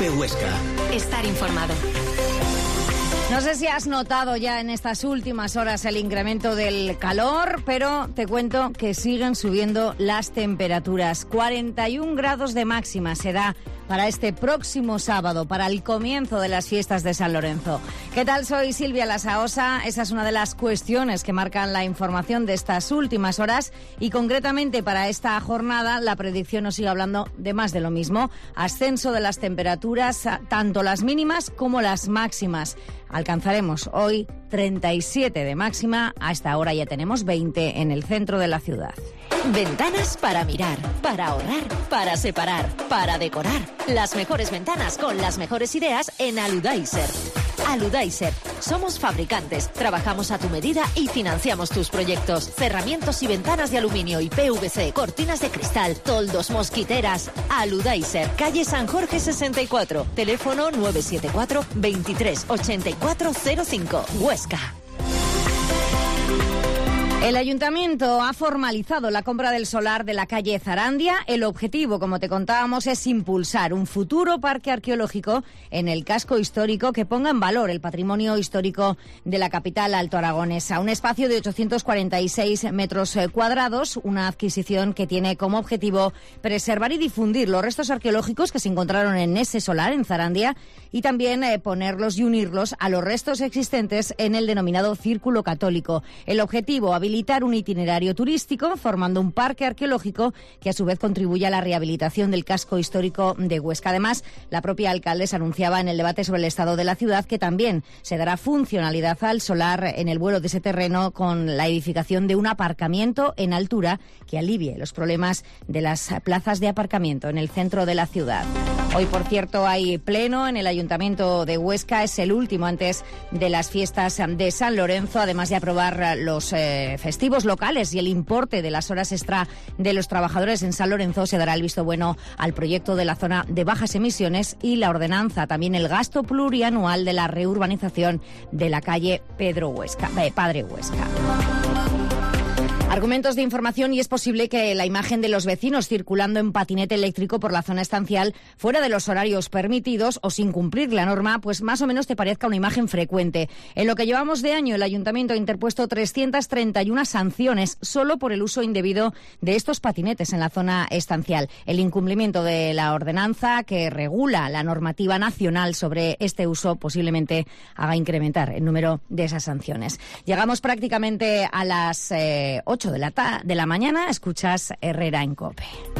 Cope Huesca. Estar informado. No sé si has notado ya en estas últimas horas el incremento del calor, pero te cuento que siguen subiendo las temperaturas. 41 grados de máxima se da para este próximo sábado, para el comienzo de las fiestas de San Lorenzo. ¿Qué tal? Soy Silvia Lasaosa. Esa es una de las cuestiones que marcan la información de estas últimas horas y concretamente para esta jornada la predicción nos sigue hablando de más de lo mismo. Ascenso de las temperaturas, tanto las mínimas como las máximas. Alcanzaremos hoy 37 de máxima, a esta hora ya tenemos 20 en el centro de la ciudad. Ventanas para mirar, para ahorrar, para separar, para decorar. Las mejores ventanas con las mejores ideas en Aludaiser. Aludaiser. Somos fabricantes, trabajamos a tu medida y financiamos tus proyectos. Cerramientos y ventanas de aluminio y PVC, cortinas de cristal, toldos, mosquiteras. Aludaiser. Calle San Jorge 64. Teléfono 974 23 84 05. Huesca. El Ayuntamiento ha formalizado la compra del solar de la calle Zarandia. El objetivo, como te contábamos, es impulsar un futuro parque arqueológico en el casco histórico que ponga en valor el patrimonio histórico de la capital altoaragonesa. Un espacio de 846 metros cuadrados, una adquisición que tiene como objetivo preservar y difundir los restos arqueológicos que se encontraron en ese solar, en Zarandia, y también ponerlos y unirlos a los restos existentes en el denominado Círculo Católico. El objetivo, habilitar un itinerario turístico formando un parque arqueológico que a su vez contribuya a la rehabilitación del casco histórico de Huesca. Además, la propia alcaldesa anunciaba en el debate sobre el estado de la ciudad que también se dará funcionalidad al solar en el vuelo de ese terreno con la edificación de un aparcamiento en altura que alivie los problemas de las plazas de aparcamiento en el centro de la ciudad. Hoy, por cierto, hay pleno en el Ayuntamiento de Huesca. Es el último antes de las fiestas de San Lorenzo, además de aprobar los festivos locales y el importe de las horas extra de los trabajadores en San Lorenzo. Se dará el visto bueno al proyecto de la zona de bajas emisiones y la ordenanza, también el gasto plurianual de la reurbanización de la calle Padre Huesca. Argumentos de información y es posible que la imagen de los vecinos circulando en patinete eléctrico por la zona estancial fuera de los horarios permitidos o sin cumplir la norma, pues más o menos te parezca una imagen frecuente. En lo que llevamos de año, el Ayuntamiento ha interpuesto 331 sanciones solo por el uso indebido de estos patinetes en la zona estancial. El incumplimiento de la ordenanza que regula la normativa nacional sobre este uso posiblemente haga incrementar el número de esas sanciones. Llegamos prácticamente a las 8 de la mañana, escuchas Herrera en COPE.